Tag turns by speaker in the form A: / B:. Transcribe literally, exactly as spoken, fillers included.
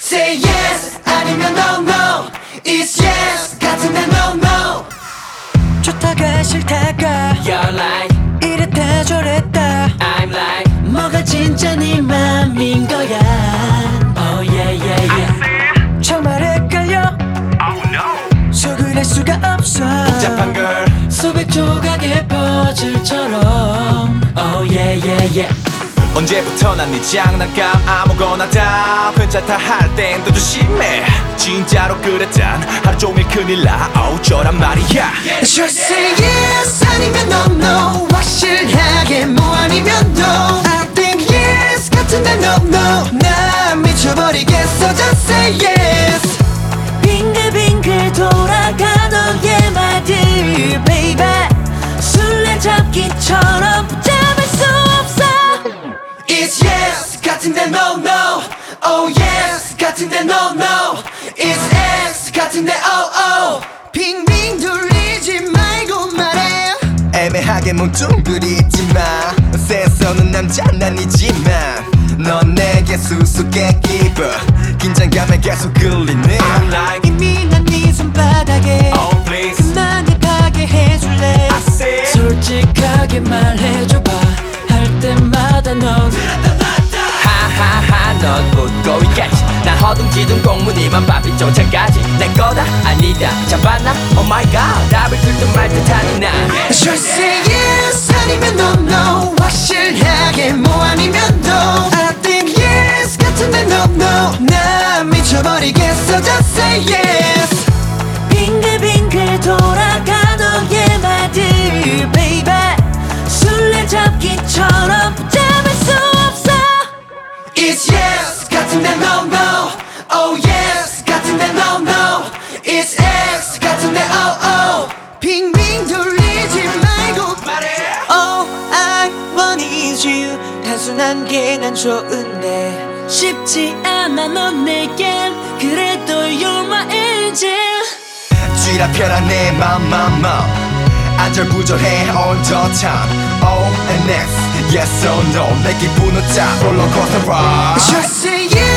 A: Say yes 아니면 no no It's yes 같은데 no no
B: 좋다가 싫다가
A: You're like
B: 이랬다 저랬다
A: I'm like
B: 뭐가 진짜 네 맘인 거야
A: Oh yeah yeah yeah
B: 정말 헷갈려
C: Oh no.
B: 속을 수가 없어
A: 복잡한 걸
B: 수백 조각의 퍼즐처럼
A: Oh yeah yeah yeah
D: 언제부터 난 네 장난감 아무거나 다 괜찮다 할 땐 더 조심해 진짜로 그랬단 하루 종일 큰일 나 어쩌란 말이야
A: Just say yes 아니면 no no 확실하게 뭐 아니면 no I think yes 같은데 no no 난 미쳐버리겠어 Just say yes
B: 빙글빙글 돌아가 너의 말들 baby 술래잡기처럼 붙잡을 수 없어
A: It's yes 같은데 no no Oh yes 같은데 no no It's X 같은데 oh oh 빙빙 돌리지 말고 말해
D: 애매하게 뭉뚱그리지마 센스 없는 남자 난 아니지만 넌 내게 수수께끼 긴장감에 계속 끌리네 I'm like
B: 이미 난 네 손바닥에
D: Oh please
B: 그만해 가게 해줄래
D: I said
B: 솔직하게 말해줘봐 할 때마다 넌
A: 하하하 넌 웃고 있겠지 난 허둥지둥 공무니만 바삐 쫓아가지 내 거다 아니다 잡았나 Oh my god 답을 들듯 말듯 하니 난 Just say yes 아니면 no no 확실하게 뭐 아니면 no I think yes 같은데 no no 난 미쳐버리겠어 Just say yes
B: 빙글빙글 돌아가 너의 말들 baby 술래잡기처럼 붙잡을 수 없어
A: It's yes 같은데 no no Oh yes 같은데 no no It's X 같은데 oh oh 빙빙 돌리지 말고 말해
B: All I want is you 단순한 게 난 좋은데 쉽지 않아 넌 내겐 그래도 you're my angel
D: 쥐라펴라 내 맘맘맘 안절부절해 all the time O and X yes or no 내 기분은 다 롤러코스터 ride
A: Just say yes